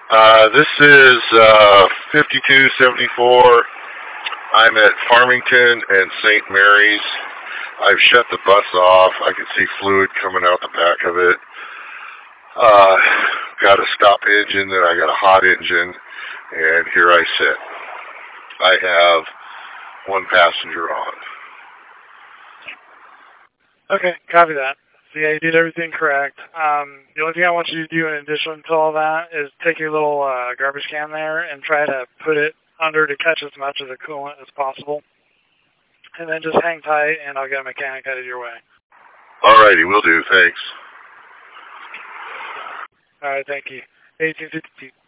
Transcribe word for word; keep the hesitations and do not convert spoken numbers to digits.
Uh, this is uh, fifty-two seventy-four. I'm at Farmington and Saint Mary's. I've shut the bus off. I can see fluid coming out the back of it. Uh, got a stop engine, then I got a hot engine, and here I sit. I have one passenger on. Okay, copy that. So yeah, you did everything correct. Um, the only thing I want you to do in addition to all that is take your little uh, garbage can there and try to put it under to catch as much of the coolant as possible. And then just hang tight, and I'll get a mechanic headed your way. Alrighty, will do. Thanks. All right, thank you. eighteen fifty-two.